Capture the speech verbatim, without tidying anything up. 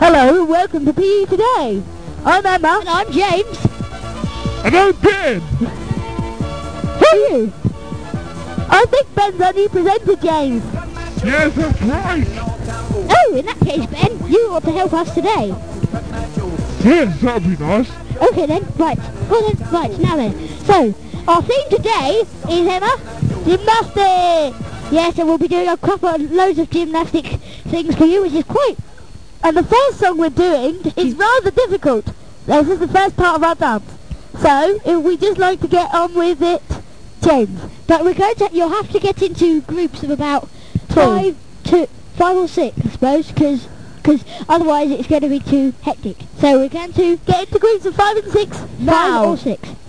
Hello and welcome to P E Today. I'm Emma. And I'm James. And I'm Ben. Who are you? I think Ben's our new presenter, James. Yes, that's right. Oh, in that case, Ben, you ought to help us today. Yes, that'd be nice. Okay then, right. Well then, right, now then. So, our theme today is, Emma? Gymnastics! Yes, and we'll be doing a couple of loads of gymnastic things for you, which is quite... And the first song we're doing is rather difficult. This is the first part of our dance. So, if we just like to get on with it, James. But we're going to... You'll have to get into groups of about five to... Five or six, I suppose, because... Because otherwise it's going to be too hectic. So we're going to get into groups of five and six five now. or six.